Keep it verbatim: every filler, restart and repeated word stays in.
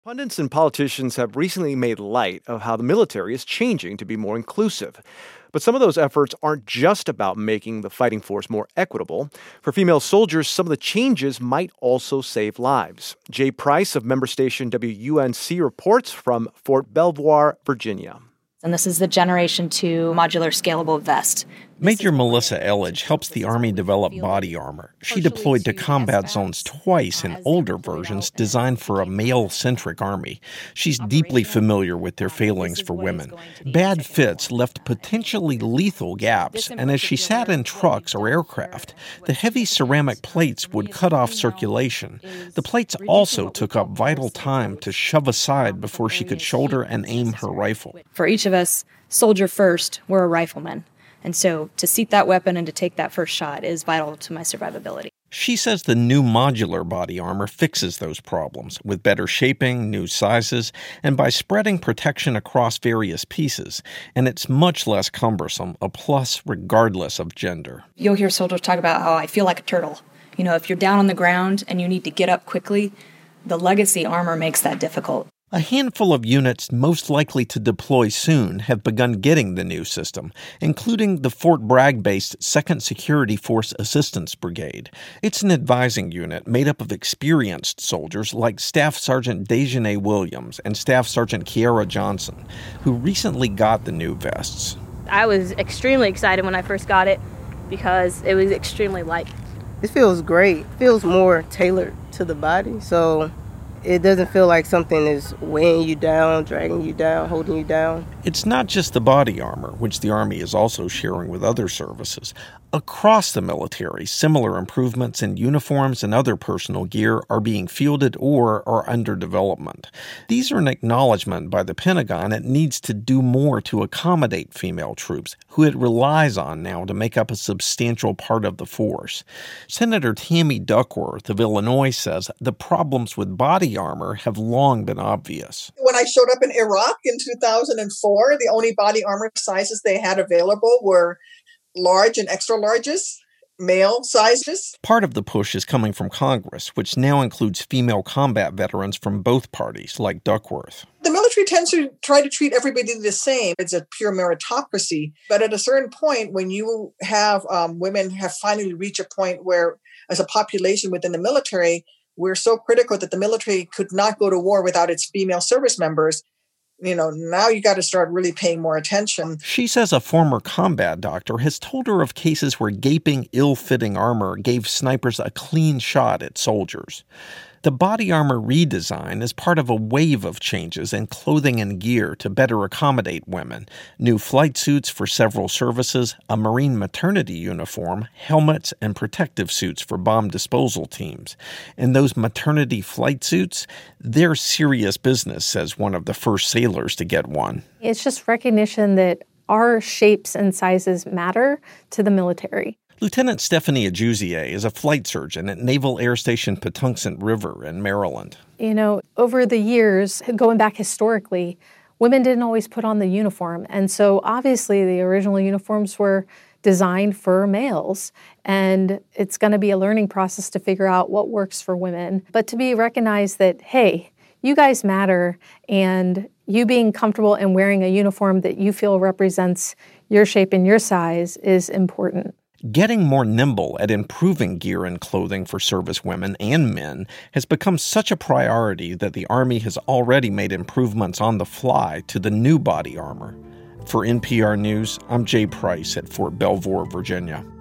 Pundits and politicians have recently made light of how the military is changing to be more inclusive. But some of those efforts aren't just about making the fighting force more equitable. For female soldiers, some of the changes might also save lives. Jay Price of member station W U N C reports from Fort Belvoir, Virginia. And this is the Generation two modular scalable vest. Major Melissa Elledge helps the Army develop body armor. She deployed to combat zones twice in older versions designed for a male-centric Army. She's deeply familiar with their failings for women. Bad fits left potentially lethal gaps, and as she sat in trucks or aircraft, the heavy ceramic plates would cut off circulation. The plates also took up vital time to shove aside before she could shoulder and aim her rifle. For each of us, soldier first, we're a rifleman. And so to seat that weapon and to take that first shot is vital to my survivability. She says the new modular body armor fixes those problems with better shaping, new sizes, and by spreading protection across various pieces. And it's much less cumbersome, a plus regardless of gender. You'll hear soldiers talk about how I feel like a turtle. You know, if you're down on the ground and you need to get up quickly, the legacy armor makes that difficult. A handful of units most likely to deploy soon have begun getting the new system, including the Fort Bragg-based second Security Force Assistance Brigade. It's an advising unit made up of experienced soldiers like Staff Sergeant Dejanay Williams and Staff Sergeant Kiara Johnson, who recently got the new vests. I was extremely excited when I first got it because it was extremely light. It feels great. It feels more tailored to the body, so it doesn't feel like something is weighing you down, dragging you down, holding you down. It's not just the body armor, which the Army is also sharing with other services. Across the military, similar improvements in uniforms and other personal gear are being fielded or are under development. These are an acknowledgement by the Pentagon it needs to do more to accommodate female troops, who it relies on now to make up a substantial part of the force. Senator Tammy Duckworth of Illinois says the problems with body armor have long been obvious. When I showed up in Iraq in two thousand four, the only body armor sizes they had available were large and extra larges, male sizes. Part of the push is coming from Congress, which now includes female combat veterans from both parties, like Duckworth. The military tends to try to treat everybody the same. It's a pure meritocracy. But at a certain point, when you have um, women have finally reached a point where, as a population within the military, we're so critical that the military could not go to war without its female service members. You know, now you got to start really paying more attention. She says a former combat doctor has told her of cases where gaping, ill-fitting armor gave snipers a clean shot at soldiers. The body armor redesign is part of a wave of changes in clothing and gear to better accommodate women. New flight suits for several services, a Marine maternity uniform, helmets, and protective suits for bomb disposal teams. And those maternity flight suits, they're serious business, says one of the first sailors to get one. It's just recognition that our shapes and sizes matter to the military. Lieutenant Stephanie Ajuzier is a flight surgeon at Naval Air Station Patuxent River in Maryland. You know, over the years, going back historically, women didn't always put on the uniform. And so obviously the original uniforms were designed for males. And it's going to be a learning process to figure out what works for women. But to be recognized that, hey, you guys matter, and you being comfortable in wearing a uniform that you feel represents your shape and your size is important. Getting more nimble at improving gear and clothing for service women and men has become such a priority that the Army has already made improvements on the fly to the new body armor. For N P R News, I'm Jay Price at Fort Belvoir, Virginia.